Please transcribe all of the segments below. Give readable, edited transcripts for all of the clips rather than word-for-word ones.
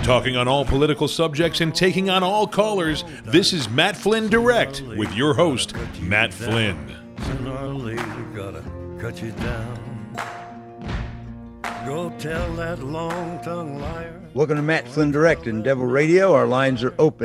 Talking on all political subjects and taking on all callers, this is Matt Flynn Direct with your host, Matt Flynn. Sooner or later, gotta cut you down. Go tell that long-tongued liar. Welcome to Matt Flynn Direct in Devil Radio. Our lines are open,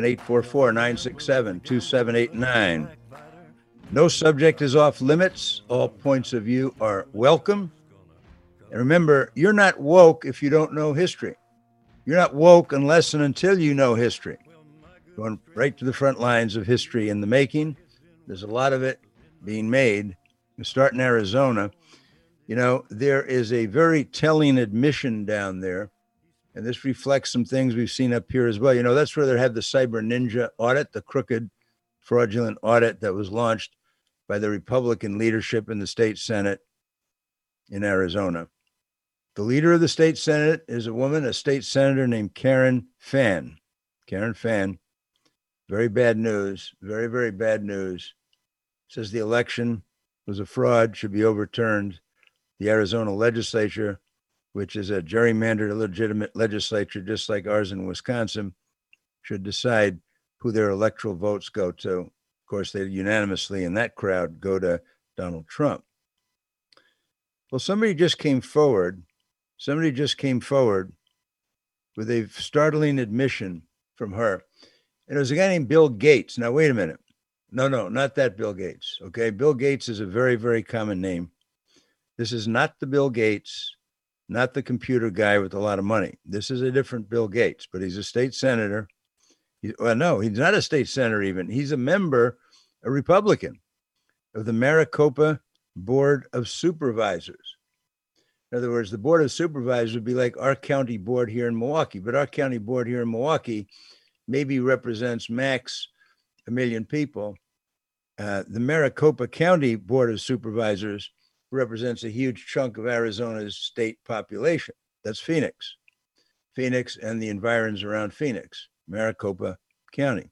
844-967-2789. No subject is off limits. All points of view are welcome. And remember, you're not woke if you don't know history. You're not woke unless and until you know history. Going right to the front lines of history in the making. There's a lot of it being made. We start in Arizona. You know, there is a very telling admission down there, and this reflects some things we've seen up here as well. You know, that's where they have the Cyber Ninja audit, the crooked, fraudulent audit that was launched by the Republican leadership in the state Senate in Arizona. The leader of the state Senate is a woman, a state senator named Karen Fann. Karen Fann, very bad news, very, very bad news. Says the election was a fraud, should be overturned. The Arizona legislature, which is a gerrymandered, illegitimate legislature, just like ours in Wisconsin, should decide who their electoral votes go to. Of course, they unanimously in that crowd go to Donald Trump. Well, somebody just came forward with a startling admission from her. And it was a guy named Bill Gates. Now, wait a minute. No, not that Bill Gates. Okay. Bill Gates is a very, very common name. This is not the Bill Gates, not the computer guy with a lot of money. This is a different Bill Gates, but he's a state senator. No, he's not a state senator even. He's a member, a Republican of the Maricopa Board of Supervisors. In other words, the Board of Supervisors would be like our county board here in Milwaukee, but our county board here in Milwaukee maybe represents max 1 million people. The Maricopa County Board of Supervisors represents a huge chunk of Arizona's state population. That's Phoenix and the environs around Phoenix, Maricopa County.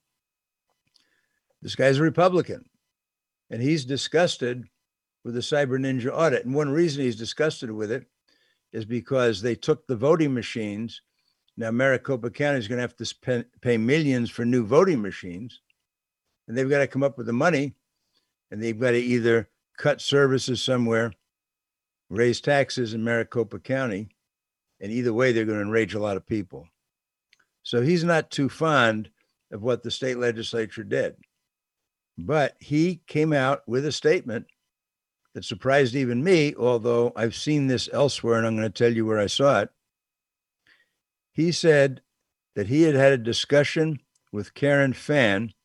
This guy's a Republican, and he's disgusted with the Cyber Ninja audit. And one reason he's disgusted with it is because they took the voting machines. Now, Maricopa County is going to have to pay millions for new voting machines, and they've got to come up with the money, and they've got to either cut services somewhere, raise taxes in Maricopa County, and either way, they're going to enrage a lot of people. So he's not too fond of what the state legislature did. But he came out with a statement that surprised even me, although I've seen this elsewhere, and I'm going to tell you where I saw it. He said that he had had a discussion with Karen Fann,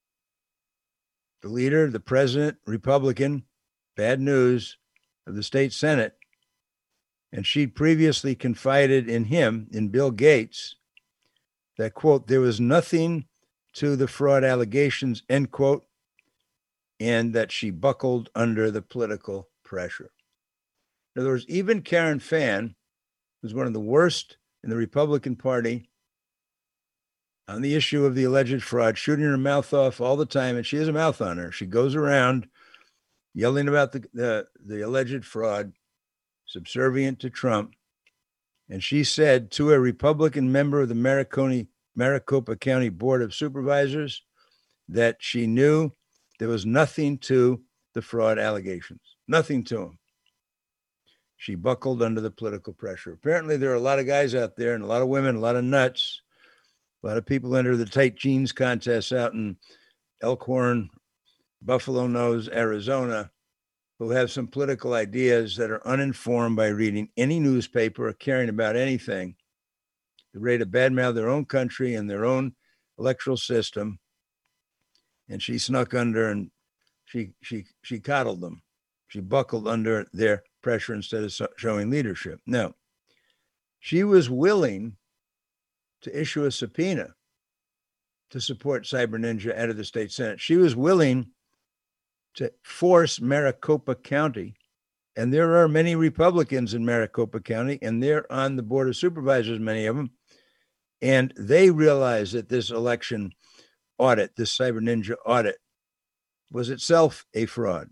the leader, the president, Republican, bad news, of the state Senate, and she'd previously confided in him, in Bill Gates, that, quote, there was nothing to the fraud allegations, end quote, and that she buckled under the political pressure. In other words, even Karen Fann, who's one of the worst in the Republican Party on the issue of the alleged fraud, shooting her mouth off all the time, and she has a mouth on her. She goes around yelling about the alleged fraud, subservient to Trump. And she said to a Republican member of the Maricopa County Board of Supervisors that she knew there was nothing to the fraud allegations, nothing to them. She buckled under the political pressure. Apparently, there are a lot of guys out there and a lot of women, a lot of nuts, a lot of people enter the tight jeans contests out in Elkhorn, Buffalo Nose, Arizona, who have some political ideas that are uninformed by reading any newspaper or caring about anything. They're ready to badmouth their own country and their own electoral system. And she snuck under and she coddled them. She buckled under their pressure instead of showing leadership. No, she was willing to issue a subpoena to support Cyber Ninja out of the state Senate. She was willing to force Maricopa County, and there are many Republicans in Maricopa County, and they're on the Board of Supervisors, many of them, and they realize that this election audit, this Cyber Ninja audit, was itself a fraud.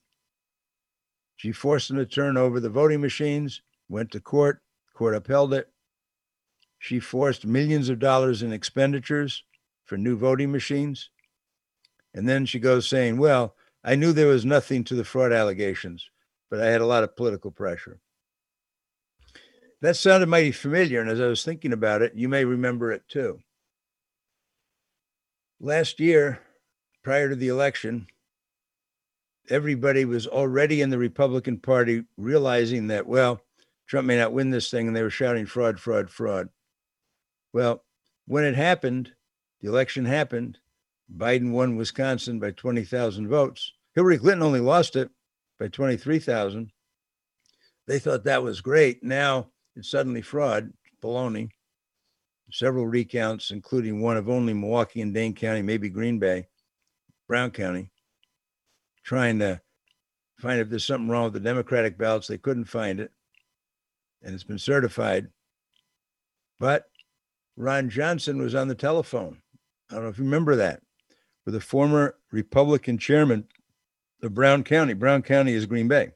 She forced them to turn over the voting machines, went to court, court upheld it, She forced millions of dollars in expenditures for new voting machines. And then she goes saying, well, I knew there was nothing to the fraud allegations, but I had a lot of political pressure. That sounded mighty familiar. And as I was thinking about it, you may remember it too. Last year, prior to the election, everybody was already in the Republican Party realizing that, well, Trump may not win this thing, and they were shouting fraud, fraud, fraud. Well, when it happened, the election happened, Biden won Wisconsin by 20,000 votes. Hillary Clinton only lost it by 23,000. They thought that was great. Now it's suddenly fraud, baloney. Several recounts, including one of only Milwaukee and Dane County, maybe Green Bay, Brown County, trying to find if there's something wrong with the Democratic ballots. They couldn't find it, and it's been certified. But Ron Johnson was on the telephone. I don't know if you remember that, with a former Republican chairman of Brown County. Brown County is Green Bay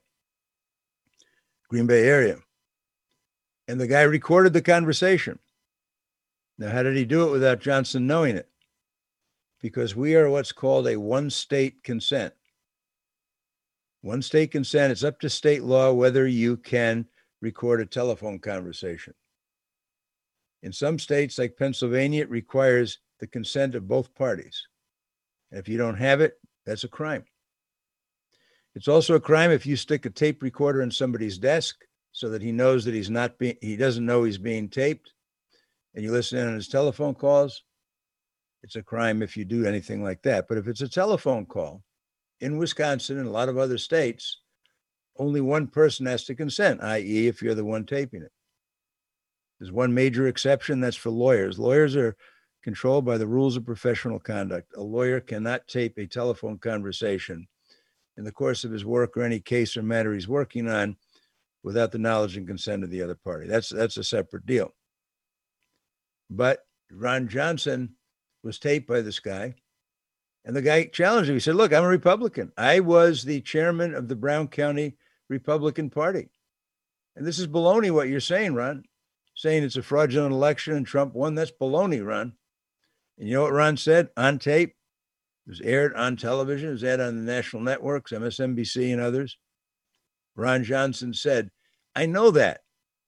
area. And the guy recorded the conversation. Now, how did he do it without Johnson knowing it? Because we are what's called a one-state consent. One-state consent, it's up to state law whether you can record a telephone conversation. In some states, like Pennsylvania, it requires the consent of both parties. And if you don't have it, that's a crime. It's also a crime if you stick a tape recorder in somebody's desk so that he knows that he doesn't know he's being taped, and you listen in on his telephone calls. It's a crime if you do anything like that. But if it's a telephone call in Wisconsin and a lot of other states, only one person has to consent, i.e., if you're the one taping it. There's one major exception, that's for lawyers. Lawyers are controlled by the rules of professional conduct. A lawyer cannot tape a telephone conversation in the course of his work or any case or matter he's working on without the knowledge and consent of the other party. That's a separate deal. But Ron Johnson was taped by this guy, and the guy challenged him. He said, look, I'm a Republican. I was the chairman of the Brown County Republican Party. And this is baloney what you're saying, Ron. Saying it's a fraudulent election and Trump won. That's baloney, Ron. And you know what Ron said on tape? It was aired on television. It was aired on the national networks, MSNBC and others. Ron Johnson said, I know that.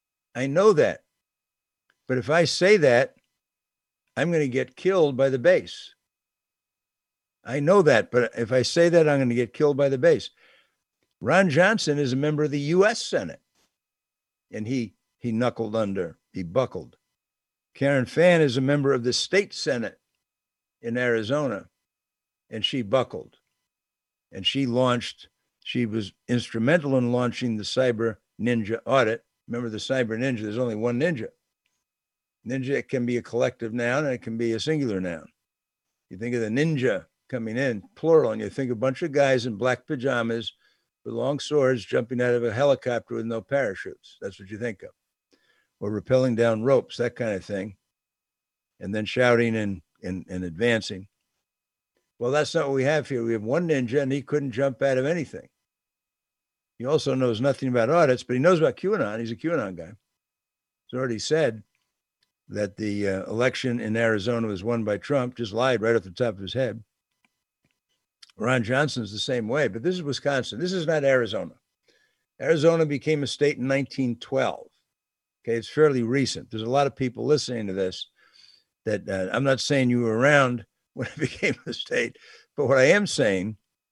But if I say that, I'm going to get killed by the base. I know that, but if I say that, I'm going to get killed by the base. Ron Johnson is a member of the U.S. Senate, and he knuckled under, he buckled. Karen Fann is a member of the state Senate in Arizona, and she buckled. And she was instrumental in launching the Cyber Ninja audit. Remember the Cyber Ninja, there's only one ninja. Ninja can be a collective noun and it can be a singular noun. You think of the ninja coming in, plural, and you think of a bunch of guys in black pajamas with long swords jumping out of a helicopter with no parachutes. That's what you think of. Or rappelling down ropes, that kind of thing. And then shouting and advancing. Well, that's not what we have here. We have one ninja, and he couldn't jump out of anything. He also knows nothing about audits, but he knows about QAnon. He's a QAnon guy. He's already said that the election in Arizona was won by Trump, just lied right off the top of his head. Ron Johnson's the same way, but this is Wisconsin. This is not Arizona. Arizona became a state in 1912. Okay, it's fairly recent. There's a lot of people listening to this that I'm not saying you were around when it became a state, but what I am saying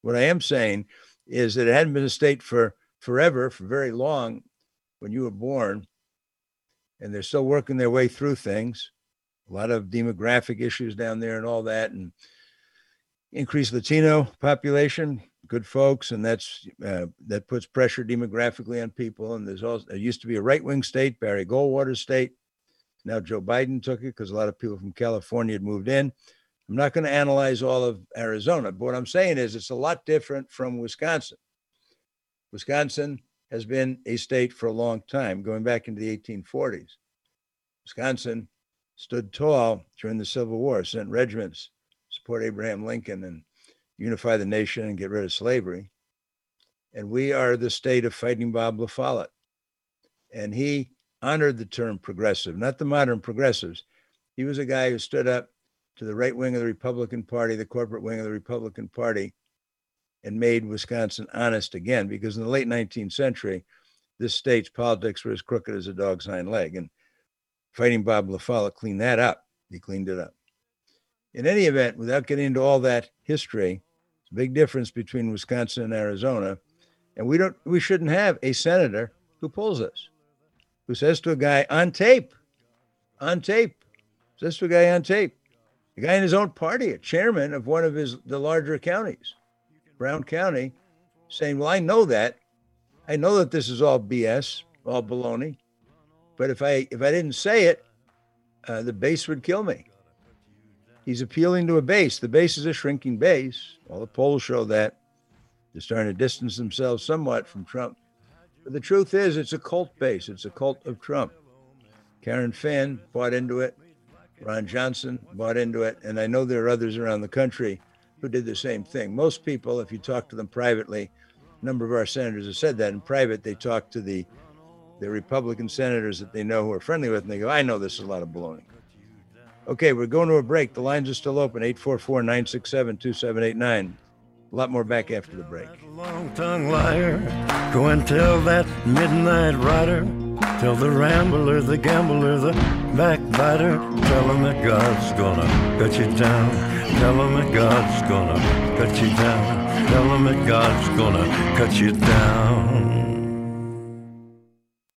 is that it hadn't been a state for forever, for very long when you were born, and they're still working their way through things. A lot of demographic issues down there and all that, and increased Latino population, good folks, and that puts pressure demographically on people. And it used to be a right-wing state, Barry Goldwater state. Now Joe Biden took it because a lot of people from California had moved in. I'm not going to analyze all of Arizona, but what I'm saying is it's a lot different from Wisconsin. Wisconsin has been a state for a long time, going back into the 1840s. Wisconsin stood tall during the Civil War, sent regiments, support Abraham Lincoln, and unify the nation and get rid of slavery. And we are the state of Fighting Bob La Follette. And he honored the term progressive, not the modern progressives. He was a guy who stood up to the right wing of the Republican Party, the corporate wing of the Republican Party, and made Wisconsin honest again, because in the late 19th century, this state's politics were as crooked as a dog's hind leg. And Fighting Bob LaFollette cleaned that up. He cleaned it up. In any event, without getting into all that history, it's a big difference between Wisconsin and Arizona. And we shouldn't have a senator who pulls us, who says to a guy on tape, says to a guy on tape, a guy in his own party, a chairman of one of the larger counties, Brown County, saying, well, I know that this is all BS, all baloney. But if I didn't say it, the base would kill me. He's appealing to a base. The base is a shrinking base. All the polls show that. They're starting to distance themselves somewhat from Trump. But the truth is, it's a cult base. It's a cult of Trump. Karen Fann bought into it. Ron Johnson bought into it. And I know there are others around the country who did the same thing. Most people, if you talk to them privately, a number of our senators have said that in private, they talk to the Republican senators that they know who are friendly with, and they go, I know this is a lot of baloney. Okay, we're going to a break. The lines are still open, 844-967-2789. A lot more back after the break. Long-tongued liar, go and tell that midnight rider, tell the rambler, the gambler, the backbiter, tell him that God's gonna cut you down, tell him that God's gonna cut you down, tell him that God's gonna cut you down.